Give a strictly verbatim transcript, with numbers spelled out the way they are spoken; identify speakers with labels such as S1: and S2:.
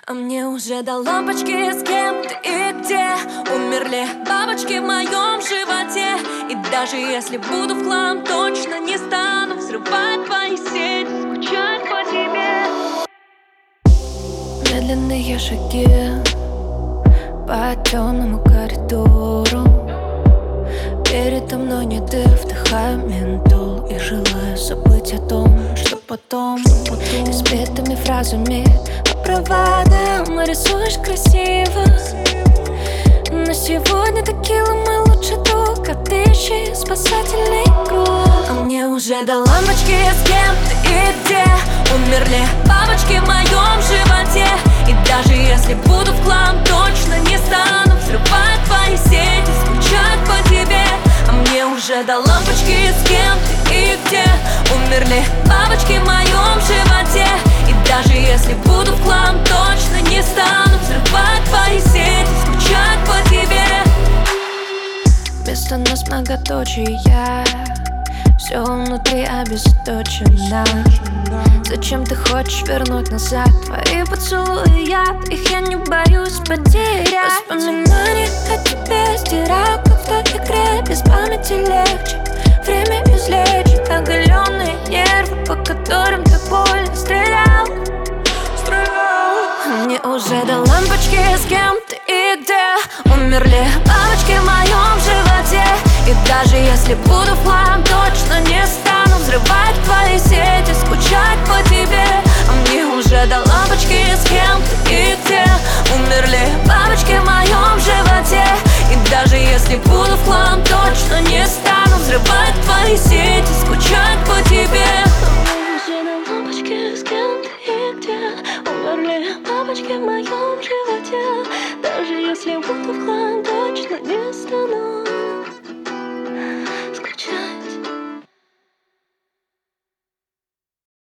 S1: А мне уже до лампочки, с кем ты и где. Умерли бабочки в моем животе. И даже если буду в хлам, точно не стану взрывать твои сети, скучать по тебе.
S2: Медленные шаги по темному коридору. Передо мной не ты, вдыхаю ментол и желаю забыть о том, что потом. Ты сбитыми фразами по проводам рисуешь красиво. Но сегодня текила мой лучший друг, а ты ищи спасательный круг.
S1: А мне уже до лампочки, с кем ты и где. Умерли бабочки в моем животе. И даже если буду в хлам, точно не стану взрывать твои сети, скучать по тебе. А мне уже до лампочки, с кем ты и где. Умерли бабочки в моем животе. И даже если буду в хлам, точно не стану взрывать твои сети, скучать по тебе.
S2: Вместо нас многоточия, все внутри обесточено. Зачем ты хочешь вернуть назад твои поцелуи, яд? Их я не боюсь потерять. Воспоминания о тебе стираю, как в той игре. Без памяти легче, время излечит оголенные нервы, по которым так больно стрелял.
S1: Мне уже до лампочки, с кем ты и где. Умерли бабочки в моем животе. И даже если буду в хлам, точно не стану взрывать твои сети, скучать по тебе. А мне уже до лампочки, с кем ты и где. Умерли бабочки в моем животе. И даже если буду в хлам, точно не стану взрывать твои сети, скучать по тебе.
S2: Умерли бабочки в моем животе. Даже если буду в хлам,